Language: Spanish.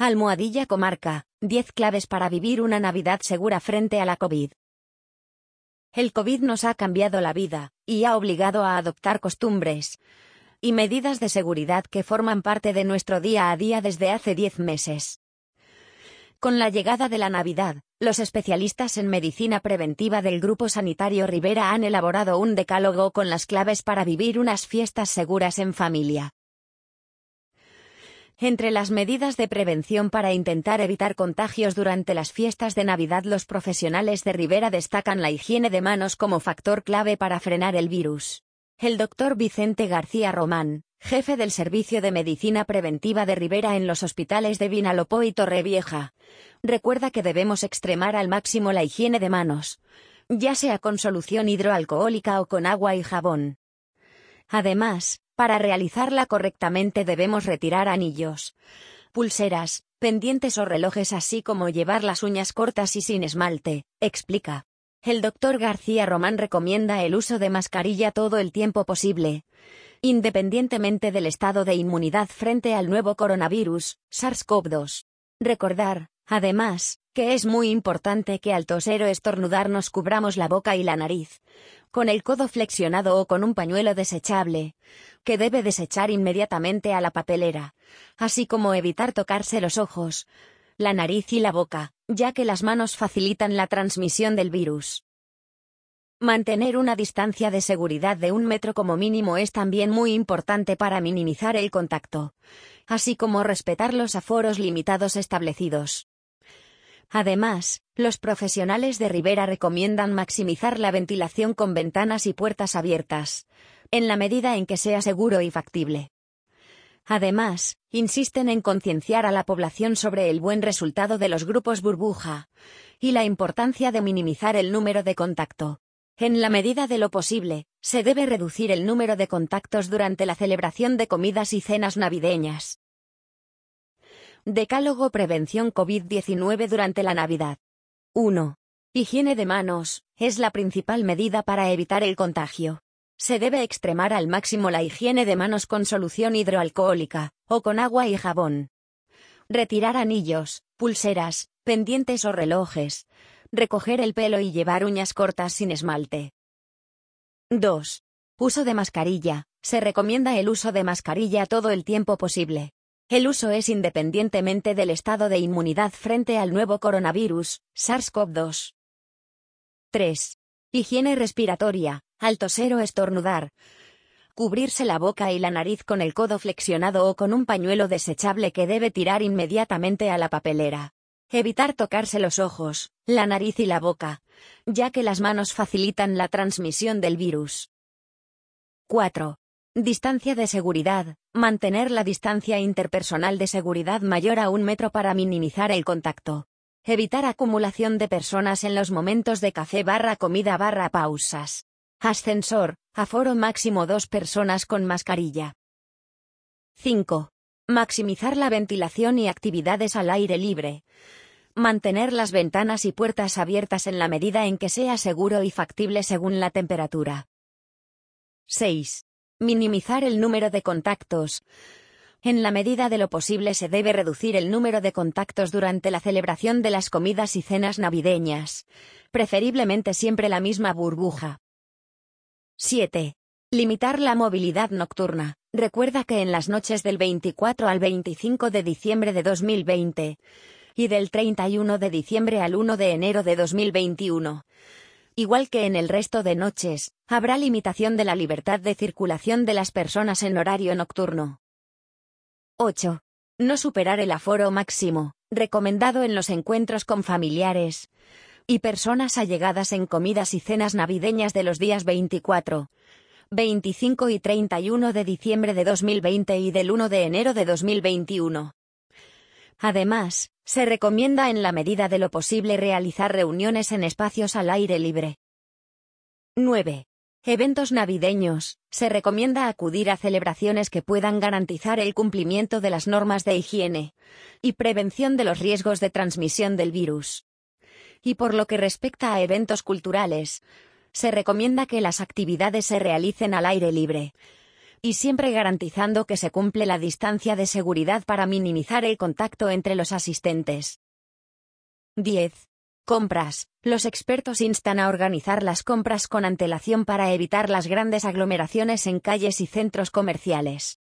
Almohadilla Comarca, 10 claves para vivir una Navidad segura frente a la COVID. El COVID nos ha cambiado la vida, y ha obligado a adoptar costumbres y medidas de seguridad que forman parte de nuestro día a día desde hace 10 meses. Con la llegada de la Navidad, los especialistas en medicina preventiva del Grupo Sanitario Rivera han elaborado un decálogo con las claves para vivir unas fiestas seguras en familia. Entre las medidas de prevención para intentar evitar contagios durante las fiestas de Navidad, los profesionales de Rivera destacan la higiene de manos como factor clave para frenar el virus. El doctor Vicente García Román, jefe del Servicio de Medicina Preventiva de Rivera en los hospitales de Vinalopó y Torrevieja, recuerda que debemos extremar al máximo la higiene de manos, ya sea con solución hidroalcohólica o con agua y jabón. Además, para realizarla correctamente debemos retirar anillos, pulseras, pendientes o relojes, así como llevar las uñas cortas y sin esmalte, explica. El doctor García Román recomienda el uso de mascarilla todo el tiempo posible, independientemente del estado de inmunidad frente al nuevo coronavirus, SARS-CoV-2. Recordar, además, que es muy importante que al toser o estornudar nos cubramos la boca y la nariz con el codo flexionado o con un pañuelo desechable, que debe desechar inmediatamente a la papelera, así como evitar tocarse los ojos, la nariz y la boca, ya que las manos facilitan la transmisión del virus. Mantener una distancia de seguridad de 1 metro como mínimo es también muy importante para minimizar el contacto, así como respetar los aforos limitados establecidos. Además, los profesionales de Rivera recomiendan maximizar la ventilación con ventanas y puertas abiertas, en la medida en que sea seguro y factible. Además, insisten en concienciar a la población sobre el buen resultado de los grupos burbuja y la importancia de minimizar el número de contacto. En la medida de lo posible, se debe reducir el número de contactos durante la celebración de comidas y cenas navideñas. Decálogo Prevención COVID-19 durante la Navidad. 1. Higiene de manos, es la principal medida para evitar el contagio. Se debe extremar al máximo la higiene de manos con solución hidroalcohólica, o con agua y jabón. Retirar anillos, pulseras, pendientes o relojes. Recoger el pelo y llevar uñas cortas sin esmalte. 2. Uso de mascarilla. Se recomienda el uso de mascarilla todo el tiempo posible. El uso es independientemente del estado de inmunidad frente al nuevo coronavirus, SARS-CoV-2. 3. Higiene respiratoria. Al toser o estornudar, cubrirse la boca y la nariz con el codo flexionado o con un pañuelo desechable que debe tirar inmediatamente a la papelera. Evitar tocarse los ojos, la nariz y la boca, ya que las manos facilitan la transmisión del virus. 4. Distancia de seguridad. Mantener la distancia interpersonal de seguridad mayor a 1 metro para minimizar el contacto. Evitar acumulación de personas en los momentos de café / comida / pausas. Ascensor, aforo máximo 2 personas con mascarilla. 5. Maximizar la ventilación y actividades al aire libre. Mantener las ventanas y puertas abiertas en la medida en que sea seguro y factible según la temperatura. 6. Minimizar el número de contactos. En la medida de lo posible se debe reducir el número de contactos durante la celebración de las comidas y cenas navideñas, preferiblemente siempre la misma burbuja. 7. Limitar la movilidad nocturna. Recuerda que en las noches del 24 al 25 de diciembre de 2020 y del 31 de diciembre al 1 de enero de 2021, igual que en el resto de noches, habrá limitación de la libertad de circulación de las personas en horario nocturno. 8. No superar el aforo máximo, recomendado en los encuentros con familiares y personas allegadas en comidas y cenas navideñas de los días 24, 25 y 31 de diciembre de 2020 y del 1 de enero de 2021. Además, se recomienda en la medida de lo posible realizar reuniones en espacios al aire libre. 9. Eventos navideños. Se recomienda acudir a celebraciones que puedan garantizar el cumplimiento de las normas de higiene y prevención de los riesgos de transmisión del virus. Y por lo que respecta a eventos culturales, se recomienda que las actividades se realicen al aire libre, Y siempre garantizando que se cumple la distancia de seguridad para minimizar el contacto entre los asistentes. 10. Compras. Los expertos instan a organizar las compras con antelación para evitar las grandes aglomeraciones en calles y centros comerciales.